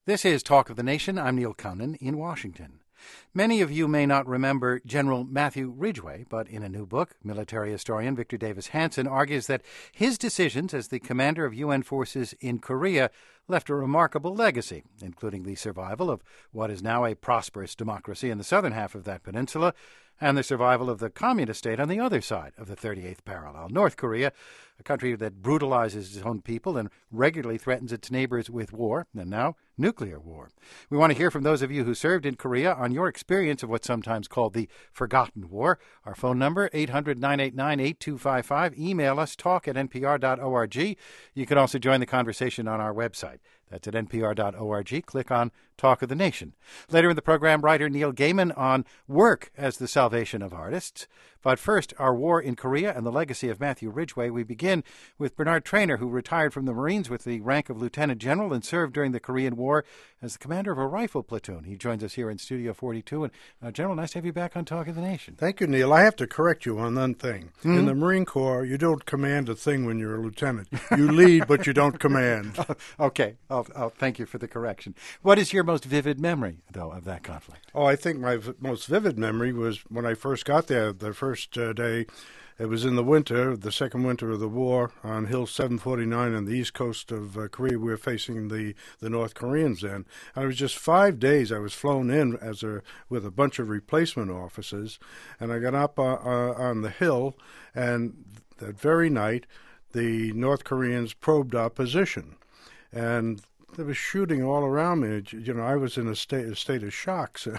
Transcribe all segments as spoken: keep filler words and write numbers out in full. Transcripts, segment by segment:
This is Talk of the Nation. I'm Neil Connon in Washington. Many of you may not remember General Matthew Ridgway, but in a new book, military historian Victor Davis Hanson argues that his decisions as the commander of U N forces in Korea left a remarkable legacy, including the survival of what is now a prosperous democracy in the southern half of that peninsula, and the survival of the communist state on the other side of the thirty-eighth parallel. North Korea, a country that brutalizes its own people and regularly threatens its neighbors with war, and now nuclear war. We want to hear from those of you who served in Korea on your experience of what's sometimes called the Forgotten War. Our phone number, eight hundred, nine eight nine, eight two five five. Email us, talk at n p r dot org. You can also join the conversation on our website. That's at n p r dot org. Click on Talk of the Nation. Later in the program, writer Neil Gaiman on work as the salvation of artists. But first, our war in Korea and the legacy of Matthew Ridgway. We begin with Bernard Traynor, who retired from the Marines with the rank of lieutenant general and served during the Korean War as the commander of a rifle platoon. He joins us here in Studio forty-two. And uh, General, nice to have you back on Talk of the Nation. Thank you, Neil. I have to correct you on one thing. Mm-hmm. In the Marine Corps, you don't command a thing when you're a lieutenant. You lead, but you don't command. Okay. I'll, I'll thank you for the correction. What is your most vivid memory, though, of that conflict? Oh, I think my v- most vivid memory was when I first got there, the first uh, day. It was in the winter, the second winter of the war, on Hill seven forty-nine on the east coast of uh, Korea. We were facing the, the North Koreans then. And it was just five days I was flown in as a with a bunch of replacement officers. And I got up uh, uh, on the hill, and that very night, the North Koreans probed our position. And there was shooting all around me. You know, I was in a state, a state of shock. So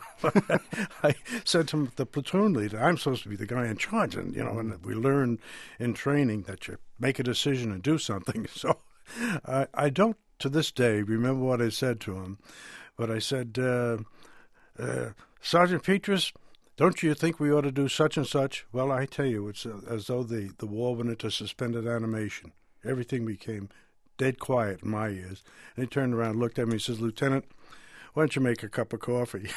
I said to the platoon leader, I'm supposed to be the guy in charge. And, you know, and we learned in training that you make a decision and do something. So I, I don't, to this day, remember what I said to him. But I said, uh, uh, Sergeant Petrus, don't you think we ought to do such and such? Well, I tell you, it's as though the, the war went into suspended animation. Everything became dead quiet in my ears. And he turned around and looked at me and says, Lieutenant, why don't you make a cup of coffee?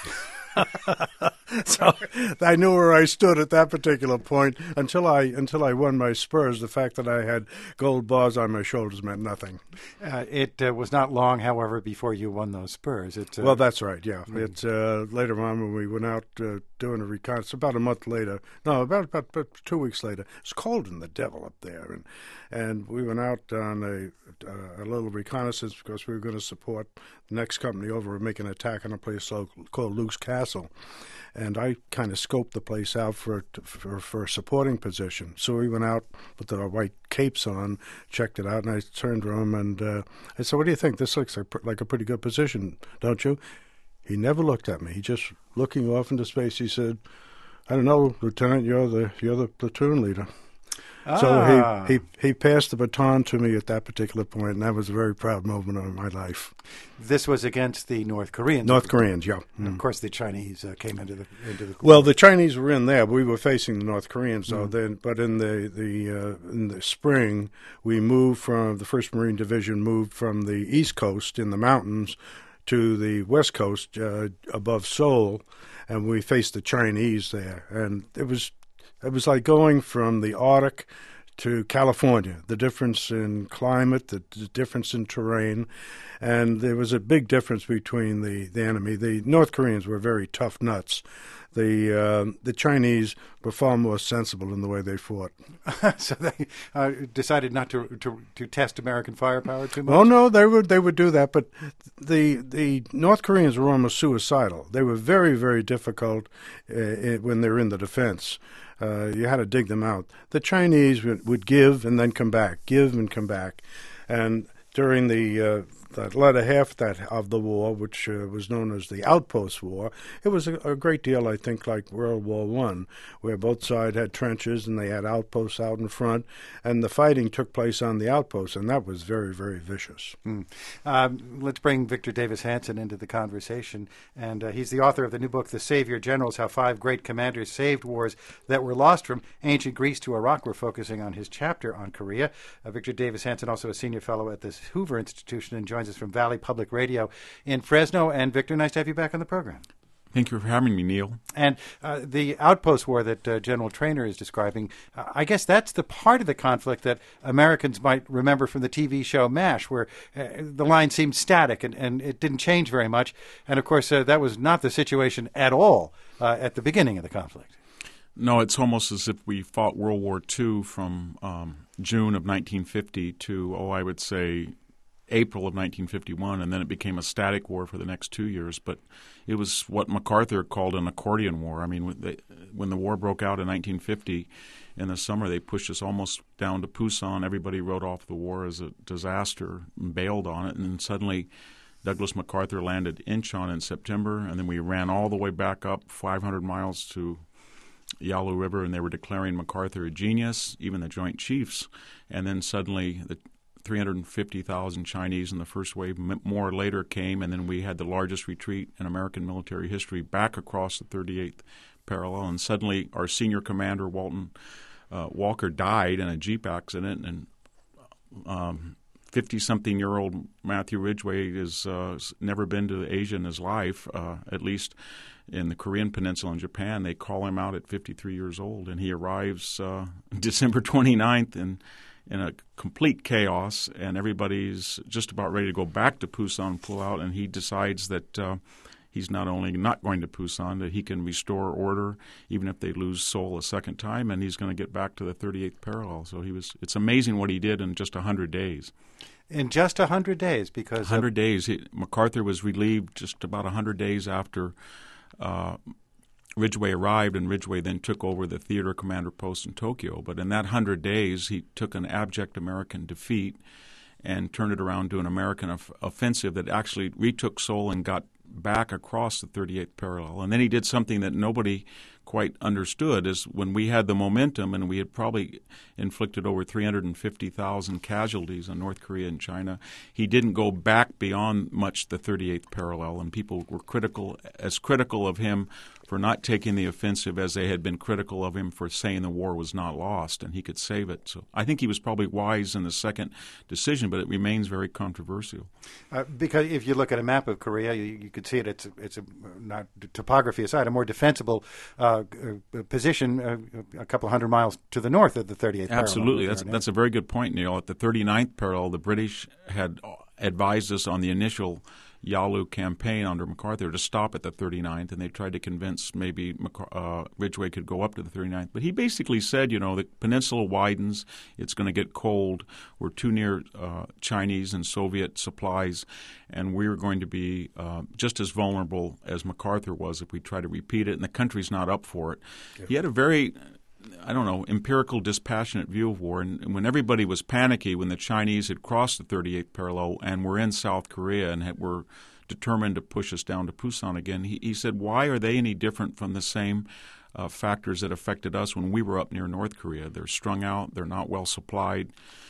So I knew where I stood at that particular point. Until I until I won my spurs, the fact that I had gold bars on my shoulders meant nothing. Uh, it uh, was not long, however, before you won those spurs. It, uh, well, that's right, yeah. Mm-hmm. It's uh, later on when we went out uh, doing a reconnaissance, about a month later, no, about, about, about two weeks later. It's cold in the devil up there. And and we went out on a, a, a little reconnaissance because we were going to support the next company over and make an attack on a place called Luke's Castle. And I kind of scoped the place out for, for for a supporting position. So we went out with our white capes on, checked it out, and I turned to him and uh, I said, what do you think? This looks like, like a pretty good position, don't you? He never looked at me. He just, looking off into space, he said, I don't know, Lieutenant, you're the you're the platoon leader. Ah. So he, he, he passed the baton to me at that particular point, and that was a very proud moment of my life. This was against the North Koreans. North Koreans, yeah. And of course, the Chinese uh, came into the into the. Well, the Chinese were in there. We were facing the North Koreans, so mm. then. But in the the uh, in the spring, we moved from the First Marine Division moved from the East Coast in the mountains to the West Coast uh, above Seoul, and we faced the Chinese there, and it was. It was like going from the Arctic to California, the difference in climate, the, the difference in terrain, and there was a big difference between the, the enemy. The North Koreans were very tough nuts. The uh, the Chinese were far more sensible in the way they fought. So they uh, decided not to, to to test American firepower too much? Oh, no, they would they would do that, but the the North Koreans were almost suicidal. They were very, very difficult uh, when they were in the defense. Uh, you had to dig them out. The Chinese would, would give and then come back, give and come back. And during the uh, that latter half that of the war, which uh, was known as the Outpost War, it was a, a great deal, I think, like World War One, where both sides had trenches and they had outposts out in front, and the fighting took place on the outposts, and that was very, very vicious. Mm. Um, let's bring Victor Davis Hanson into the conversation, and uh, he's the author of the new book, The Savior Generals, How Five Great Commanders Saved Wars That Were Lost from Ancient Greece to Iraq. We're focusing on his chapter on Korea. Uh, Victor Davis Hanson, also a senior fellow at the Hoover Institution, and joins us from Valley Public Radio in Fresno. And Victor, nice to have you back on the program. Thank you for having me, Neil. And uh, the outpost war that uh, General Traynor is describing, uh, I guess that's the part of the conflict that Americans might remember from the T V show MASH, where uh, the line seemed static and, and it didn't change very much. And, of course, uh, that was not the situation at all uh, at the beginning of the conflict. No, it's almost as if we fought World War Two from um, June of nineteen fifty to, oh, I would say April of nineteen fifty-one, and then it became a static war for the next two years. But it was what MacArthur called an accordion war. I mean, when, they, when the war broke out in nineteen fifty in the summer, they pushed us almost down to Pusan. Everybody wrote off the war as a disaster and bailed on it, and then suddenly Douglas MacArthur landed Incheon in September, and then we ran all the way back up five hundred miles to Yalu River, and they were declaring MacArthur a genius, even the Joint Chiefs. And then suddenly the three hundred fifty thousand Chinese in the first wave, more later came, and then we had the largest retreat in American military history back across the thirty-eighth parallel. And suddenly our senior commander, Walton uh, Walker, died in a Jeep accident, and um, fifty-something-year-old Matthew Ridgway has uh, never been to Asia in his life, uh, at least in the Korean Peninsula in Japan. They call him out at fifty-three years old, and he arrives uh, December twenty-ninth in, in a complete chaos, and everybody's just about ready to go back to Pusan, pull out, and he decides that uh, he's not only not going to Pusan, that he can restore order even if they lose Seoul a second time, and he's going to get back to the thirty-eighth parallel. So he was. It's amazing what he did in just one hundred days. In just one hundred days, because one hundred days. He, MacArthur was relieved just about one hundred days after uh, Ridgway arrived, and Ridgway then took over the theater commander post in Tokyo. But in that one hundred days, he took an abject American defeat and turned it around to an American of, offensive that actually retook Seoul and got back across the thirty-eighth parallel. And then he did something that nobody quite understood, is when we had the momentum and we had probably inflicted over three hundred fifty thousand casualties on North Korea and China, he didn't go back beyond much the thirty-eighth parallel, and people were critical, as critical of him for not taking the offensive as they had been critical of him for saying the war was not lost and he could save it. So I think he was probably wise in the second decision, but it remains very controversial. Uh, because if you look at a map of Korea, you, you could see it. It's a, it's a, not topography aside, a more defensible uh, position uh, a couple hundred miles to the north of the thirty-eighth parallel. Absolutely. That's, that's a very good point, Neil. At the thirty-ninth parallel, the British had advised us on the initial Yalu campaign under MacArthur to stop at the thirty-ninth, and they tried to convince maybe uh, Ridgway could go up to the thirty-ninth. But he basically said, you know, the peninsula widens, it's going to get cold, we're too near uh, Chinese and Soviet supplies, and we're going to be uh, just as vulnerable as MacArthur was if we try to repeat it, and the country's not up for it. Yeah. He had a very, I don't know, empirical, dispassionate view of war. And when everybody was panicky, when the Chinese had crossed the thirty-eighth parallel and were in South Korea and had, were determined to push us down to Pusan again, he, he said, why are they any different from the same uh, factors that affected us when we were up near North Korea? They're strung out, they're not well supplied,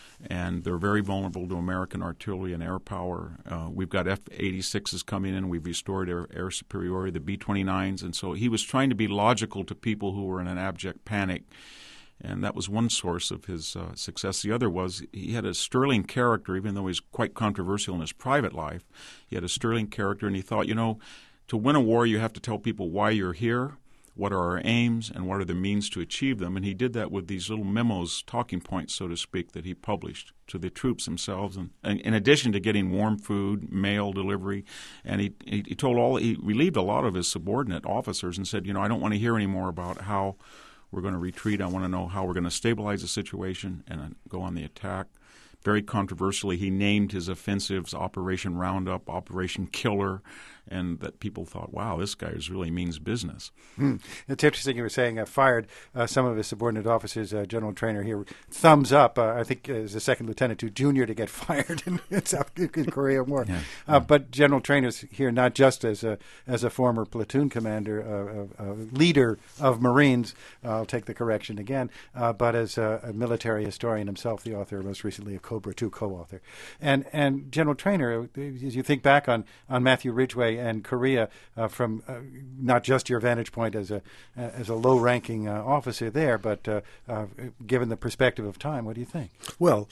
and they're very vulnerable to American artillery and air power. Uh, we've got F eighty-sixes coming in. We've restored air, air superiority, the B twenty-nines. And so he was trying to be logical to people who were in an abject panic. And that was one source of his uh, success. The other was he had a sterling character, even though he's quite controversial in his private life. He had a sterling character, and he thought, you know, to win a war, you have to tell people why you're here, what are our aims, and what are the means to achieve them. And he did that with these little memos, talking points, so to speak, that he published to the troops themselves. And, and in addition to getting warm food, mail delivery, and he, he, he told all, he relieved a lot of his subordinate officers and said, you know, I don't want to hear any more about how we're going to retreat. I want to know how we're going to stabilize the situation and go on the attack. Very controversially, he named his offensives Operation Roundup, Operation Killer, and that people thought, wow, this guy really means business. Hmm. It's interesting you were saying uh, fired uh, some of his subordinate officers. Uh, General Traynor here, thumbs up, uh, I think uh, as a second lieutenant to junior to get fired in, in South Korea War. Yeah. Uh, yeah. But General Traynor's here not just as a as a former platoon commander, uh, uh, uh, leader of Marines, uh, I'll take the correction again, uh, but as a, a military historian himself, the author most recently of Cobra two, co-author. And and General Traynor, as you think back on, on Matthew Ridgway and Korea uh, from uh, not just your vantage point as a as a low-ranking uh, officer there, but uh, uh, given the perspective of time, what do you think? Well,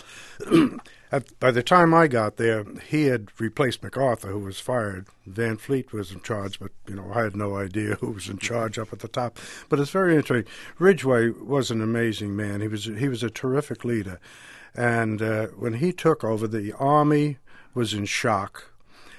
at, by the time I got there, he had replaced MacArthur, who was fired. Van Fleet was in charge, but you know, I had no idea who was in charge up at the top. But it's very interesting. Ridgway was an amazing man. He was he was a terrific leader. And uh, when he took over, the Army was in shock,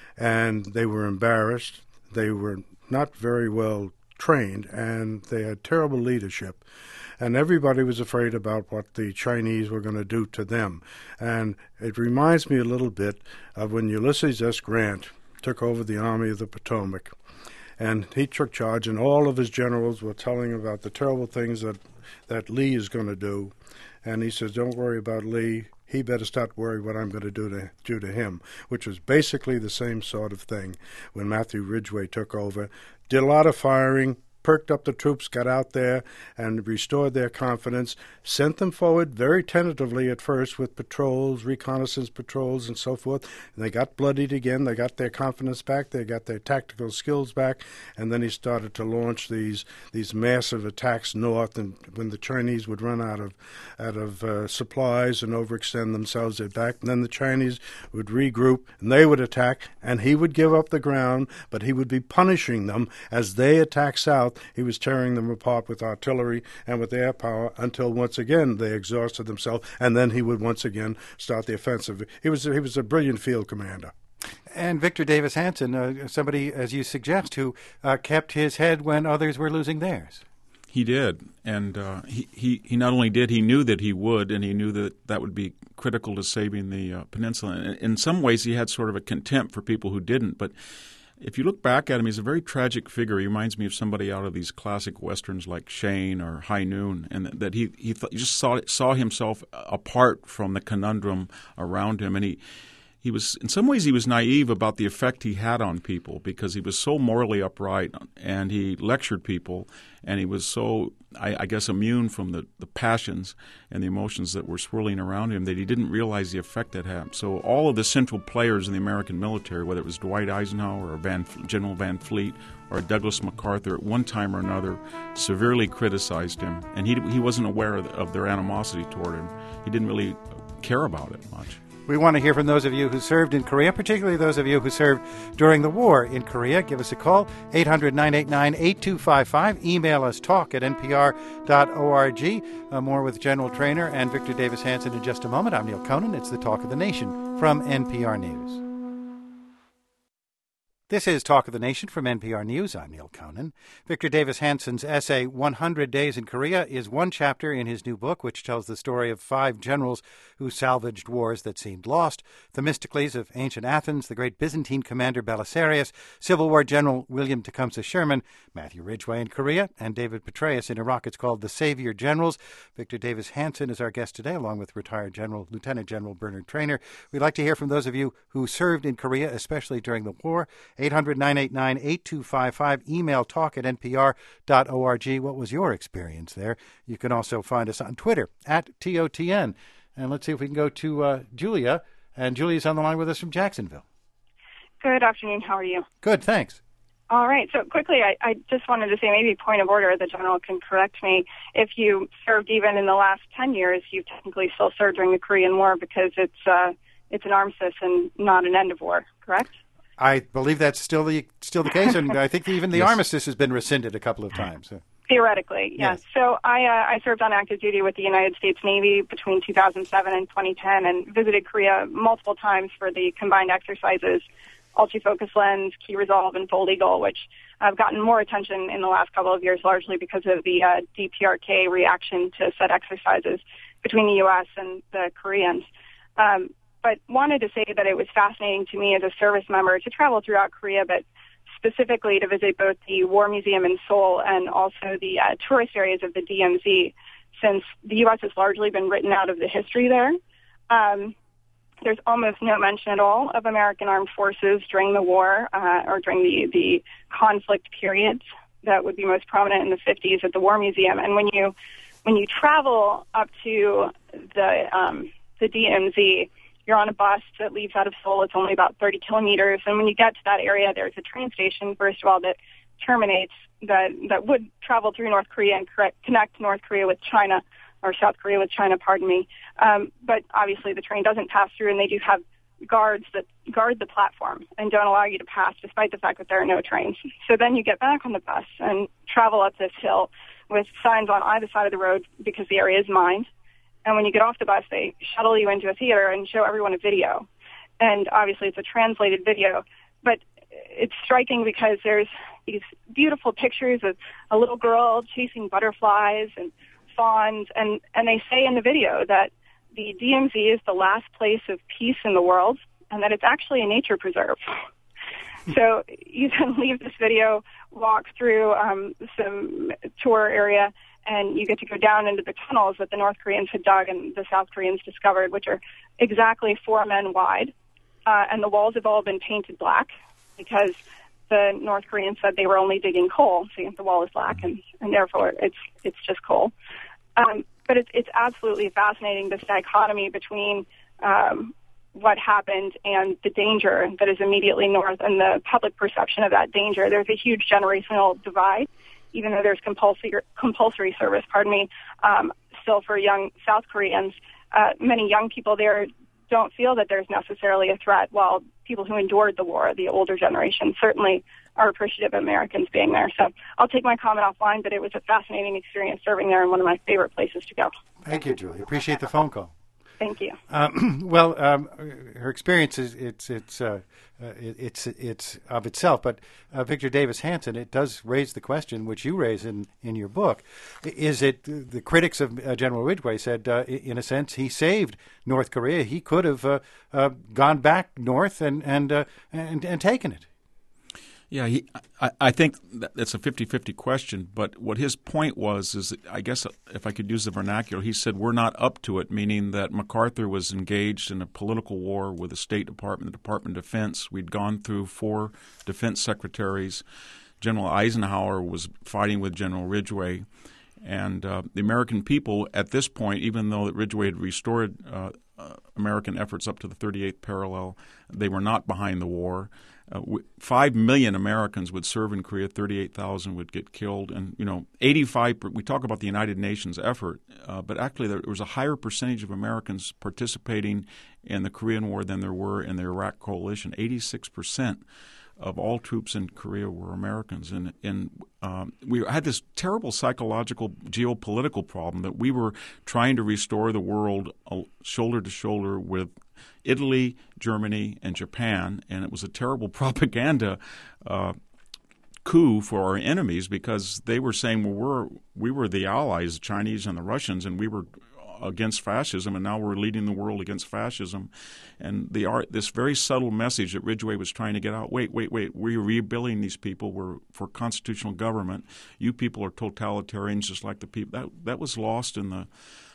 and they were embarrassed. They were not very well trained, and they had terrible leadership. And everybody was afraid about what the Chinese were going to do to them. And it reminds me a little bit of when Ulysses S. Grant took over the Army of the Potomac. And he took charge, and all of his generals were telling about the terrible things that, that Lee is going to do. And he says, don't worry about Lee. He better start worrying what I'm going to do to do to him, which was basically the same sort of thing when Matthew Ridgway took over. Did a lot of firing, perked up the troops, got out there and restored their confidence, sent them forward very tentatively at first with patrols, reconnaissance patrols, and so forth. And they got bloodied again. They got their confidence back. They got their tactical skills back. And then he started to launch these these massive attacks north. And when the Chinese would run out of out of uh, supplies and overextend themselves, they'd back. And then the Chinese would regroup, and they would attack, and he would give up the ground, but he would be punishing them as they attacked south. He was tearing them apart with artillery and with air power until once again they exhausted themselves, and then he would once again start the offensive. He was he was a brilliant field commander. And Victor Davis Hanson, uh, somebody, as you suggest, who uh, kept his head when others were losing theirs. He did, and uh, he, he, he not only did, he knew that he would, and he knew that that would be critical to saving the uh, peninsula. In, in some ways, he had sort of a contempt for people who didn't, but if you look back at him, he's a very tragic figure. He reminds me of somebody out of these classic westerns like Shane or High Noon, and that he he, th- he just saw saw himself apart from the conundrum around him, and he he was in some ways he was naive about the effect he had on people because he was so morally upright, and he lectured people, and he was so I, I guess immune from the, the passions and the emotions that were swirling around him that he didn't realize the effect it had. So all of the central players in the American military, whether it was Dwight Eisenhower or Van, General Van Fleet or Douglas MacArthur, at one time or another severely criticized him, and he he wasn't aware of, of their animosity toward him. He didn't really care about it much. We want to hear from those of you who served in Korea, particularly those of you who served during the war in Korea. Give us a call, eight hundred, nine eight nine, eight two five five. Email us, talk at n p r dot org. Uh, more with General Trainer and Victor Davis Hanson in just a moment. I'm Neil Conan. It's the Talk of the Nation from N P R News. This is Talk of the Nation from N P R News. I'm Neil Conan. Victor Davis Hanson's essay, one hundred Days in Korea, is one chapter in his new book, which tells the story of five generals who salvaged wars that seemed lost: Themistocles of ancient Athens, the great Byzantine commander Belisarius, Civil War General William Tecumseh Sherman, Matthew Ridgway in Korea, and David Petraeus in Iraq. It's called The Savior Generals. Victor Davis Hanson is our guest today, along with retired General Lieutenant General Bernard Trainer. We'd like to hear from those of you who served in Korea, especially during the war. eight hundred, nine eight nine, eight two five five. Email talk at n p r dot org. What was your experience there? You can also find us on Twitter, at T O T N. And let's see if we can go to uh, Julia. And Julia's on the line with us from Jacksonville. Good afternoon. How are you? Good, thanks. All right. So quickly, I, I just wanted to say, maybe point of order, the general can correct me. If you served even in the last ten years, you technically still served during the Korean War because it's uh, it's an armistice and not an end of war, correct? I believe that's still the still the case, and I think even the Yes. armistice has been rescinded a couple of times. So. Theoretically, yes. Yes. So I uh, I served on active duty with the United States Navy between two thousand seven and twenty ten, and visited Korea multiple times for the combined exercises, Ultra-Focus Lens, Key Resolve, and Bold Eagle, which have gotten more attention in the last couple of years, largely because of the uh, D P R K reaction to said exercises between the U S and the Koreans. Um, but wanted to say that it was fascinating to me as a service member to travel throughout Korea, but specifically to visit both the War Museum in Seoul and also the uh, tourist areas of the D M Z, since the U S has largely been written out of the history there. Um, there's almost no mention at all of American armed forces during the war uh, or during the, the conflict periods that would be most prominent in the fifties at the War Museum. And when you when you travel up to the um, the D M Z, you're on a bus that leaves out of Seoul. It's only about thirty kilometers. And when you get to that area, there's a train station, first of all, that terminates, that, that would travel through North Korea and correct, connect North Korea with China, or South Korea with China, pardon me. Um, but obviously the train doesn't pass through, and they do have guards that guard the platform and don't allow you to pass despite the fact that there are no trains. So then you get back on the bus and travel up this hill with signs on either side of the road because the area is mined. And when you get off the bus, they shuttle you into a theater and show everyone a video. And obviously it's a translated video, but it's striking because there's these beautiful pictures of a little girl chasing butterflies and fawns, and, and they say in the video that the D M Z is the last place of peace in the world, and that it's actually a nature preserve. So you then leave this video, walk through um, some tour area, and you get to go down into the tunnels that the North Koreans had dug and the South Koreans discovered, which are exactly four men wide. Uh, and the walls have all been painted black because the North Koreans said they were only digging coal, so the wall is black, and, and therefore it's it's just coal. Um, but it's, it's absolutely fascinating, this dichotomy between um, what happened and the danger that is immediately north and the public perception of that danger. There's a huge generational divide, even though there's compulsory, compulsory service, pardon me, um, still for young South Koreans. Uh, many young people there don't feel that there's necessarily a threat, while people who endured the war, the older generation, certainly are appreciative of Americans being there. So I'll take my comment offline, but it was a fascinating experience serving there and one of my favorite places to go. Thank you, Julie. Appreciate the phone call. Thank you. Uh, well, um, her experience is it's it's uh, uh, it, it's it's of itself, but uh, Victor Davis Hanson, it does raise the question which you raise in, in your book: is it the critics of uh, General Ridgway said, uh, in a sense, he saved North Korea? He could have uh, uh, gone back north and and uh, and, and taken it. Yeah, he, I, I think that's a fifty-fifty question, but what his point was is, that, I guess if I could use the vernacular, he said we're not up to it, meaning that MacArthur was engaged in a political war with the State Department, the Department of Defense. We'd gone through four defense secretaries. General Eisenhower was fighting with General Ridgway. And uh, the American people at this point, even though that Ridgway had restored uh, uh, American efforts up to the thirty-eighth parallel, they were not behind the war. Uh, w- Five million Americans would serve in Korea. Thirty-eight thousand would get killed, and you know, eighty-five. We talk about the United Nations effort, uh, but actually there was a higher percentage of Americans participating in the Korean War than there were in the Iraq coalition. Eighty-six percent of all troops in Korea were Americans, and and um, we had this terrible psychological geopolitical problem that we were trying to restore the world uh, shoulder to shoulder with Italy, Germany, and Japan, and it was a terrible propaganda uh, coup for our enemies because they were saying, well, we're we were the allies, the Chinese and the Russians, and we were against fascism, and now we're leading the world against fascism. And the art, this very subtle message that Ridgway was trying to get out, wait, wait, wait, we're rebuilding these people. We're for constitutional government. You people are totalitarians just like the people. That that was lost in the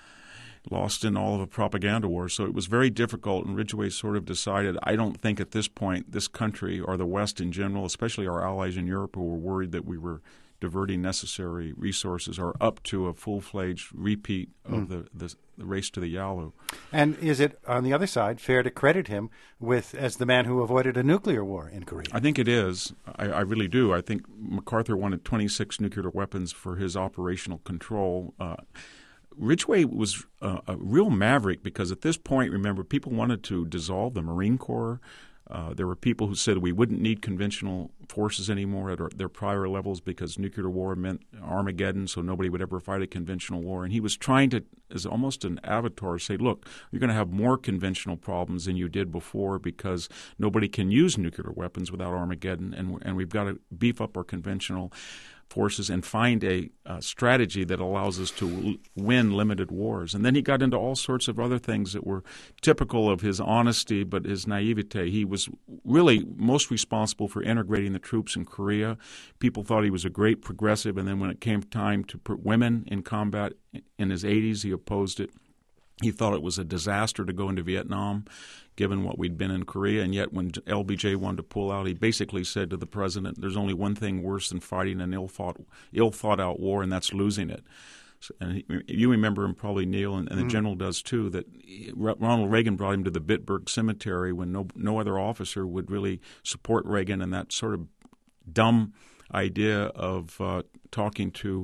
lost in all of the propaganda war. So it was very difficult, and Ridgway sort of decided, I don't think at this point this country or the West in general, especially our allies in Europe who were worried that we were diverting necessary resources, are up to a full-fledged repeat of mm. the, the the race to the Yalu. And is it, on the other side, fair to credit him with as the man who avoided a nuclear war in Korea? I think it is. I, I really do. I think MacArthur wanted twenty-six nuclear weapons for his operational control. Uh, Ridgway was uh, a real maverick because at this point, remember, people wanted to dissolve the Marine Corps. Uh, there were people who said we wouldn't need conventional forces anymore at our, their prior levels because nuclear war meant Armageddon, so nobody would ever fight a conventional war. And he was trying to, as almost an avatar, say, look, you're going to have more conventional problems than you did before because nobody can use nuclear weapons without Armageddon, and, and we've got to beef up our conventional forces and find a uh, strategy that allows us to l- win limited wars. And then he got into all sorts of other things that were typical of his honesty but his naivete. He was really most responsible for integrating the troops in Korea. People thought he was a great progressive, and then when it came time to put women in combat in his eighties, he opposed it. He thought it was a disaster to go into Vietnam, given what we'd been in Korea. And yet when L B J wanted to pull out, he basically said to the president, there's only one thing worse than fighting an ill-thought, ill-thought-out war, and that's losing it. So, and he, you remember him probably, Neil, and, and mm-hmm. the general does too, that Ronald Reagan brought him to the Bitburg Cemetery when no, no other officer would really support Reagan, and that sort of dumb idea of uh, talking to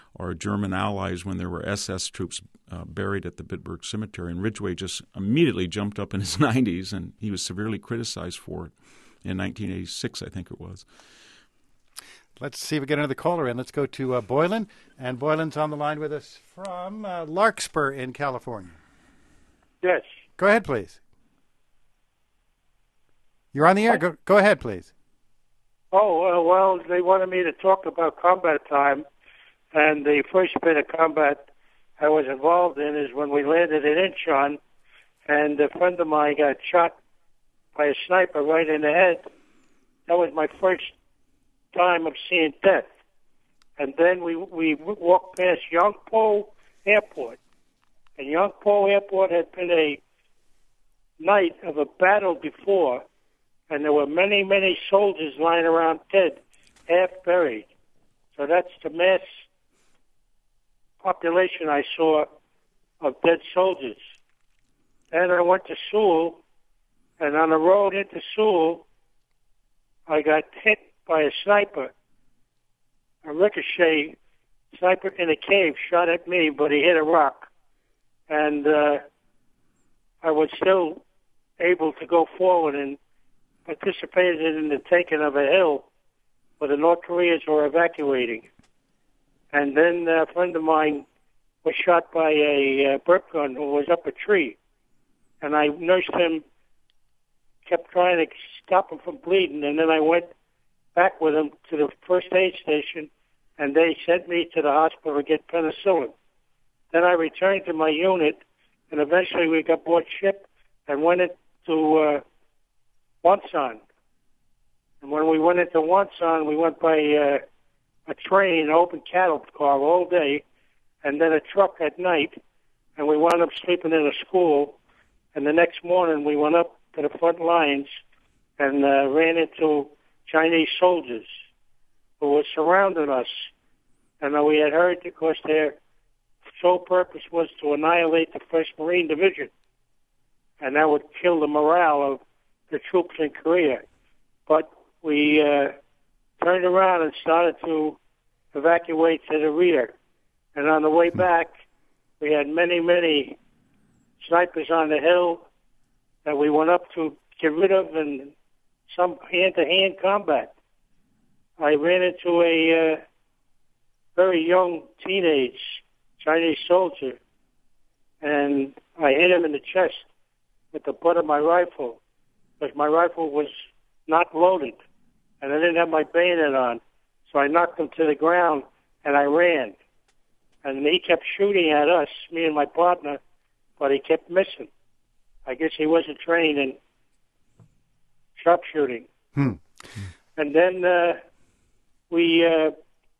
our German allies when there were S S troops uh, buried at the Bitburg Cemetery. And Ridgway just immediately jumped up in his nineties, and he was severely criticized for it in nineteen eighty-six, I think it was. Let's see if we get another caller in. Let's go to uh, Boylan. And Boylan's on the line with us from uh, Larkspur in California. Yes. Go ahead, please. You're on the air. Go, go ahead, please. Oh, uh, well, they wanted me to talk about combat time. And the first bit of combat I was involved in is when we landed at Incheon, and a friend of mine got shot by a sniper right in the head. That was my first time of seeing death. And then we we walked past Yongpo Airport. And Yongpo Airport had been a night of a battle before, and there were many, many soldiers lying around dead, half buried. So that's the mass population I saw of dead soldiers. And I went to Seoul, and on the road into Seoul, I got hit by a sniper. A ricochet sniper in a cave shot at me, but he hit a rock. And uh, I was still able to go forward and participated in the taking of a hill where the North Koreans were evacuating. And then a friend of mine was shot by a uh, burp gun who was up a tree. And I nursed him, kept trying to stop him from bleeding, and then I went back with him to the first aid station, and they sent me to the hospital to get penicillin. Then I returned to my unit, and eventually we got aboard ship and went into uh, Wonsan. And when we went into Wonsan, we went by uh, a train, an open cattle car all day, and then a truck at night, and we wound up sleeping in a school. And the next morning we went up to the front lines and uh, ran into Chinese soldiers who were surrounding us. And uh, we had heard, because their sole purpose was to annihilate the first Marine Division, and that would kill the morale of the troops in Korea. But we uh, turned around and started to evacuate to the rear. And on the way back, we had many, many snipers on the hill that we went up to get rid of in some hand-to-hand combat. I ran into a uh, very young teenage Chinese soldier, and I hit him in the chest with the butt of my rifle, because my rifle was not loaded, and I didn't have my bayonet on. So I knocked him to the ground, and I ran. And he kept shooting at us, me and my partner, but he kept missing. I guess he wasn't trained in sharpshooting. Hmm. And then uh, we uh,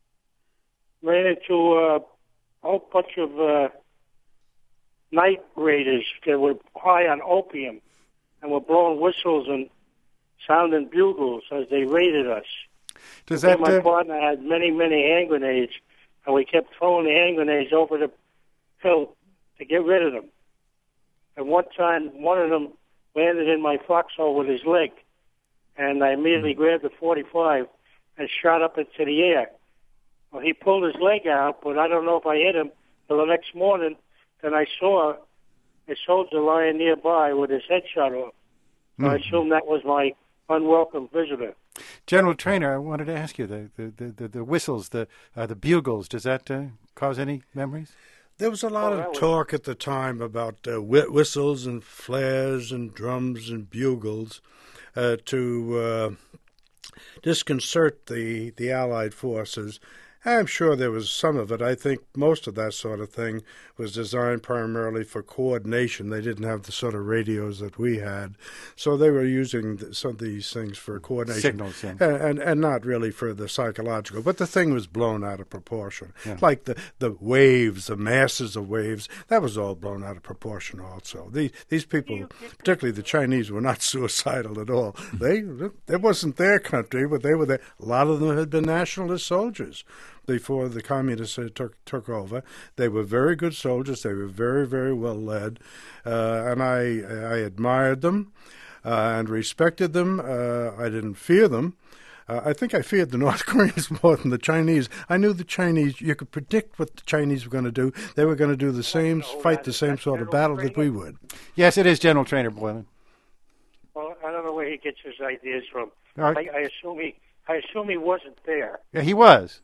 ran into a whole bunch of uh, night raiders that were high on opium and were blowing whistles and sounding bugles as they raided us. Does and that? My Uh... partner had many, many hand grenades, and we kept throwing the hand grenades over the hill to get rid of them. And one time, one of them landed in my foxhole with his leg, and I immediately grabbed the forty-five and shot up into the air. Well, he pulled his leg out, but I don't know if I hit him till the next morning. Then I saw a soldier lying nearby with his head shot off. So mm. I assumed that was my unwelcome visitor. General Trainer, I wanted to ask you, the the, the, the whistles, the uh, the bugles, does that uh, cause any memories? There was a lot oh, of was... talk at the time about uh, wh- whistles and flares and drums and bugles uh, to uh, disconcert the, the Allied forces. I'm sure there was some of it. I think most of that sort of thing was designed primarily for coordination. They didn't have the sort of radios that we had. So they were using some of these things for coordination. Signals, yeah. and, and and not really for the psychological. But the thing was blown out of proportion. Yeah. Like the, the waves, the masses of waves, that was all blown out of proportion also. These, these people, particularly the Chinese, were not suicidal at all. They It wasn't their country, but they were there. A lot of them had been nationalist soldiers before the communists uh, took took over. They were very good soldiers. They were very, very well led, uh, and I I admired them uh, and respected them. Uh, I didn't fear them, Uh, I think I feared the North Koreans more than the Chinese. I knew the Chinese, you could predict what the Chinese were going to do. They were going to do the same, no, fight that the is- same that's sort of General battle that we Trainer. would. Yes, it is General Trainer Boylan. Well, I don't know where he gets his ideas from. All right. I, I assume he, I assume he wasn't there. Yeah, he was.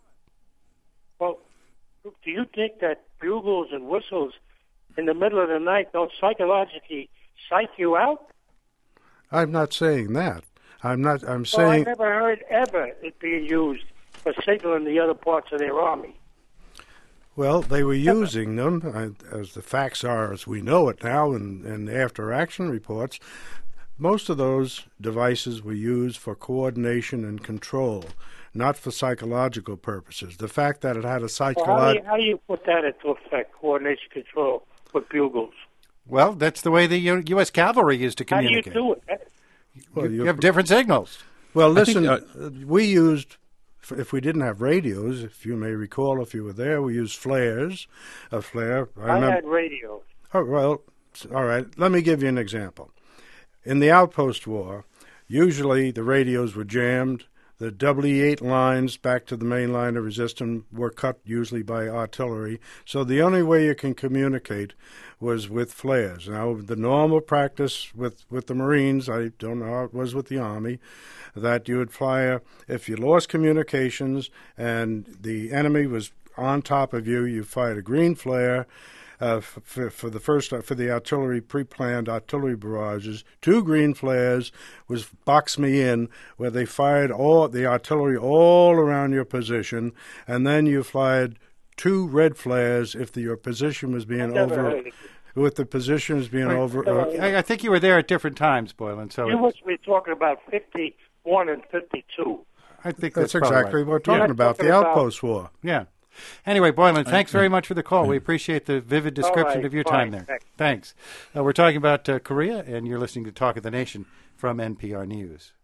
Well, do you think that bugles and whistles in the middle of the night don't psychologically psych you out? I'm not saying that. I'm not. I'm Well, I saying. never heard ever it being used for signaling the other parts of their army. Well, they were using them, uh, as the facts are, as we know it now, in, in after-action reports. Most of those devices were used for coordination and control, not for psychological purposes. The fact that it had a Well, how, do psychological... you, how do you put that into effect, coordination control with bugles? Well, that's the way the U- U S cavalry used to How do you communicate. do it? Well, you, you- have different signals. Well, I think, listen, uh, uh, we used, f- if we didn't have radios, if you may recall, if you were there, we used flares. A flare. I I remember. had radios. Oh, well, s- all right. Let me give you an example. In the Outpost War, usually the radios were jammed. The W E eight lines back to the main line of resistance were cut usually by artillery. So the only way you can communicate was with flares. Now, the normal practice with, with the Marines, I don't know how it was with the Army, that you would fire, if you lost communications and the enemy was on top of you, you fired a green flare. Uh, for, for the first uh, for the artillery pre-planned artillery barrages, two green flares was box me in, where they fired all the artillery all around your position, and then you fired two red flares if the, your position was being never over. heard it. With the positions being Wait, over. never Uh, heard I, I think you were there at different times, Boylan. So You must be talking about fifty-one and fifty-two. I think that's, that's probably exactly right. what we're talking Yeah. about. Talking The about- Outpost War. Yeah. Anyway, Boylan, thanks very much for the call. We appreciate the vivid description right, of your fine, time there. thanks. Thanks. Uh, we're talking about uh, Korea, and you're listening to Talk of the Nation from N P R News.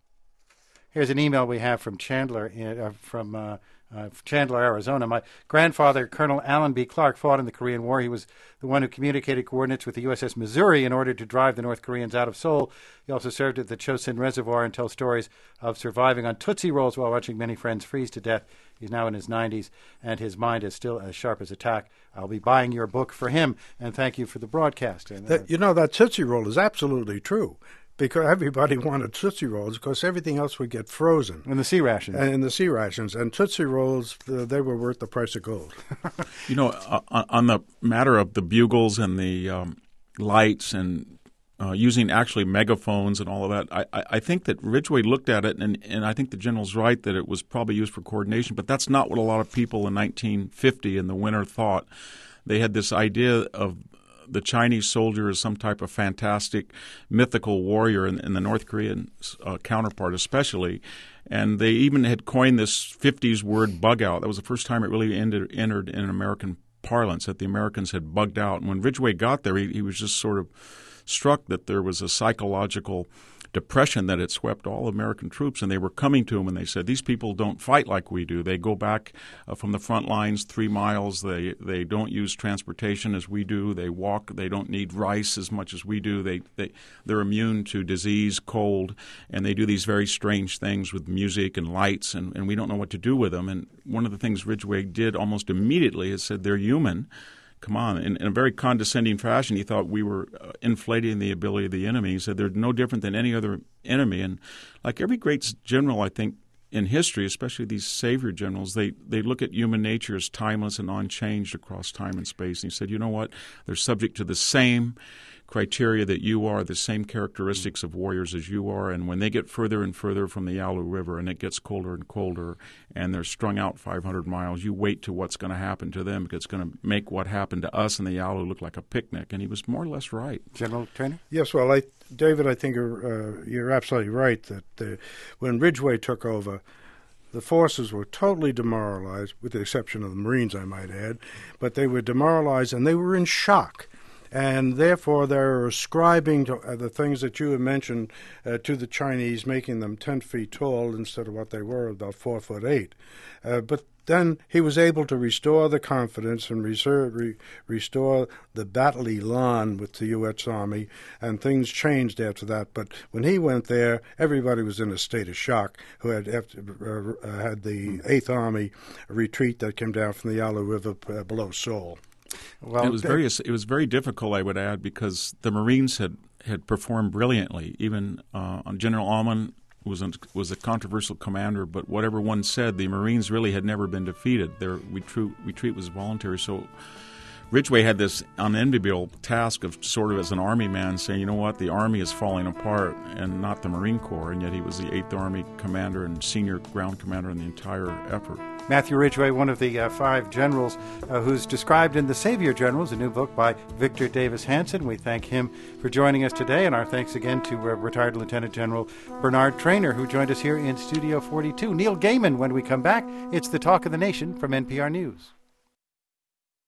Here's an email we have from Chandler, in, uh, from uh, uh, Chandler, Arizona. My grandfather, Colonel Alan B. Clark, fought in the Korean War. He was the one who communicated coordinates with the U S S Missouri in order to drive the North Koreans out of Seoul. He also served at the Chosin Reservoir and tells stories of surviving on Tootsie Rolls while watching many friends freeze to death. He's now in his nineties, and his mind is still as sharp as a tack. I'll be buying your book for him, and thank you for the broadcast. And, uh, That, you know, that Tootsie Roll is absolutely true, because everybody wanted Tootsie Rolls because everything else would get frozen. and the sea rations. And in the sea rations, and Tootsie Rolls, uh, they were worth the price of gold. You know, uh, on the matter of the bugles and the um, lights and uh, using actually megaphones and all of that, I, I think that Ridgway looked at it, and, and I think the general's right that it was probably used for coordination, but that's not what a lot of people in nineteen fifty in the winter thought. They had this idea of the Chinese soldier as some type of fantastic, mythical warrior, and, and the North Korean uh, counterpart especially. And they even had coined this fifties word bug out. That was the first time it really ended, entered in American parlance, that the Americans had bugged out. And when Ridgway got there, he, he was just sort of struck that there was a psychological depression that had swept all American troops, and they were coming to him and they said, these people don't fight like we do. They go back uh, from the front lines three miles. They they don't use transportation as we do. They walk. They don't need rice as much as we do. They, they, they're immune to disease, cold, and they do these very strange things with music and lights, and, and we don't know what to do with them. And one of the things Ridgway did almost immediately is said, they're human. Come on. In, in a very condescending fashion, he thought we were uh, inflating the ability of the enemy. He said they're no different than any other enemy. And like every great general, I think, in history, especially these savior generals, they, they look at human nature as timeless and unchanged across time and space. And he said, you know what? They're subject to the same criteria that you are, the same characteristics of warriors as you are, and when they get further and further from the Yalu River and it gets colder and colder and they're strung out five hundred miles, you wait to what's going to happen to them because it's going to make what happened to us in the Yalu look like a picnic. And he was more or less right. General Trainer? Yes, well, I, David, I think you're, uh, you're absolutely right that uh, when Ridgway took over, the forces were totally demoralized, with the exception of the Marines, I might add, but they were demoralized and they were in shock. and therefore they're ascribing to uh, the things that you have mentioned uh, to the Chinese, making them ten feet tall instead of what they were, about four foot eight. Uh, but then he was able to restore the confidence and reserve, re, restore the battle elan with the U S Army, and things changed after that. But when he went there, everybody was in a state of shock who had after, uh, had the Eighth Army retreat that came down from the Yalu River uh, below Seoul. Well, it was very it was very difficult, I would add, because the Marines had, had performed brilliantly. Even uh, General Alman was a, was a controversial commander, but whatever one said, the Marines really had never been defeated. Their retreat, retreat was voluntary. So Ridgway had this unenviable task of sort of as an Army man saying, you know what, the Army is falling apart and not the Marine Corps, and yet he was the Eighth Army commander and senior ground commander in the entire effort. Matthew Ridgway, one of the uh, five generals uh, who's described in The Savior Generals, a new book by Victor Davis Hanson. We thank him for joining us today, and our thanks again to uh, retired Lieutenant General Bernard Traynor, who joined us here in Studio forty-two. Neil Gaiman, when we come back, it's the Talk of the Nation from N P R News.